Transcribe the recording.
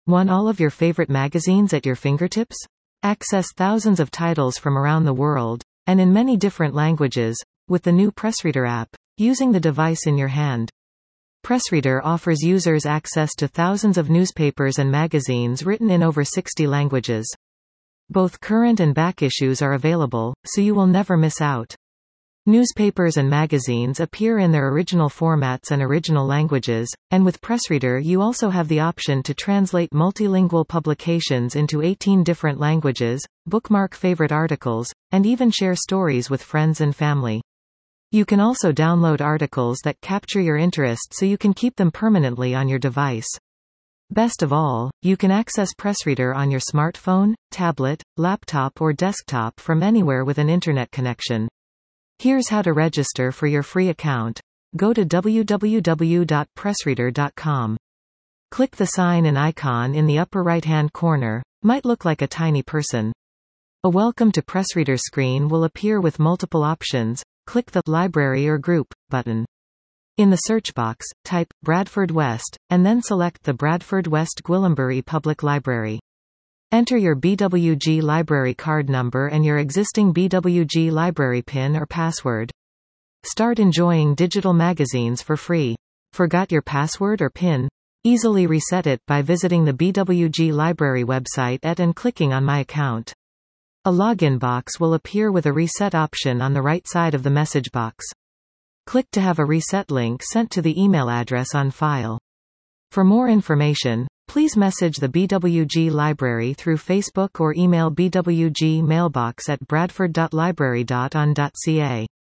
Want all of your favorite magazines at your fingertips? Access thousands of titles from around the world, and in many different languages, with the new Pressreader app, using the device in your hand. Pressreader offers users access to thousands of newspapers and magazines written in over 60 languages. Both current and back issues are available, so you will never miss out. Newspapers and magazines appear in their original formats and original languages, and with Pressreader you also have the option to translate multilingual publications into 18 different languages, bookmark favorite articles, and even share stories with friends and family. You can also download articles that capture your interest so you can keep them permanently on your device. Best of all, you can access Pressreader on your smartphone, tablet, laptop or desktop from anywhere with an internet connection. Here's how to register for your free account. Go to www.pressreader.com. Click the sign and icon in the upper right-hand corner. Might look like a tiny person. A Welcome to Pressreader screen will appear with multiple options. Click the Library or Group button. In the search box, type Bradford West, and then select the Bradford West Gwillimbury Public Library. Enter your BWG library card number and your existing BWG library PIN or password. Start enjoying digital magazines for free. Forgot your password or PIN? Easily reset it by visiting the BWG library website and clicking on My Account. A login box will appear with a reset option on the right side of the message box. Click to have a reset link sent to the email address on file. For more information, please message the BWG Library through Facebook or email BWG mailbox at bradford.library.on.ca.